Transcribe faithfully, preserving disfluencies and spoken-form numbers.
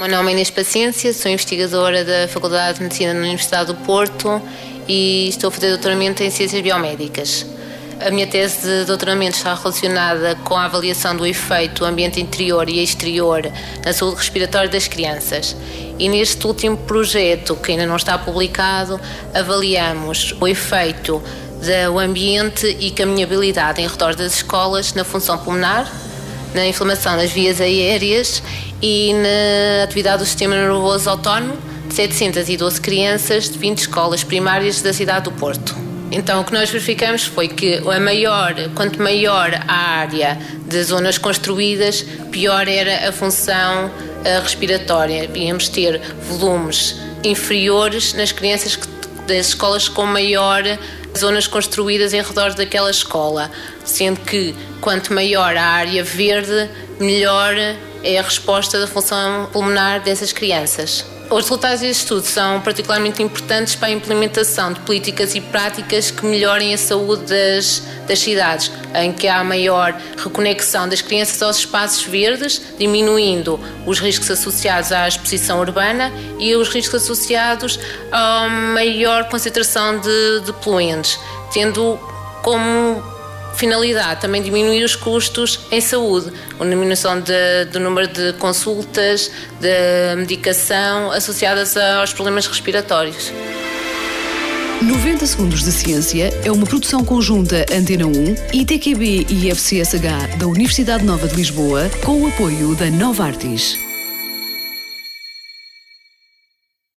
Meu nome é Inês Paciência, sou investigadora da Faculdade de Medicina na Universidade do Porto e estou a fazer doutoramento em Ciências Biomédicas. A minha tese de doutoramento está relacionada com a avaliação do efeito do ambiente interior e exterior na saúde respiratória das crianças. E neste último projeto, que ainda não está publicado, avaliamos o efeito do ambiente e caminhabilidade em redor das escolas na função pulmonar, na inflamação das vias aéreas e na atividade do sistema nervoso autónomo de setecentas e doze crianças de vinte escolas primárias da cidade do Porto. Então, o que nós verificamos foi que a maior, quanto maior a área de zonas construídas, pior era a função a respiratória. Íamos ter volumes inferiores nas crianças que, das escolas com maior zonas construídas em redor daquela escola, sendo que quanto maior a área verde, melhor é a resposta da função pulmonar dessas crianças. Os resultados deste estudo são particularmente importantes para a implementação de políticas e práticas que melhorem a saúde das, das cidades, em que há maior reconexão das crianças aos espaços verdes, diminuindo os riscos associados à exposição urbana e os riscos associados a maior concentração de, de poluentes, tendo como finalidade também diminuir os custos em saúde, com a diminuição de, do número de consultas, de medicação associadas aos problemas respiratórios. noventa Segundos de Ciência é uma produção conjunta Antena um, I T Q B e I F C S H da Universidade Nova de Lisboa, com o apoio da Novartis.